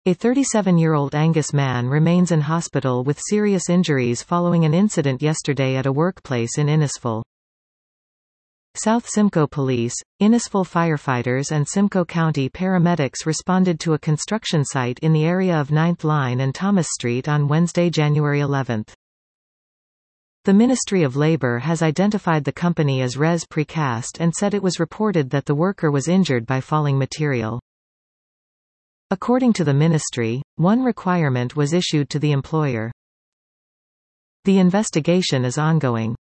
A 37-year-old Angus man remains in hospital with serious injuries following an incident yesterday at a workplace in Innisfil. South Simcoe Police, Innisfil firefighters and Simcoe County paramedics responded to a construction site in the area of 9th Line and Thomas Street on Wednesday, January 11. The Ministry of Labour has identified the company as Res Precast and said it was reported that the worker was injured by falling material. According to the ministry, one requirement was issued to the employer. The investigation is ongoing.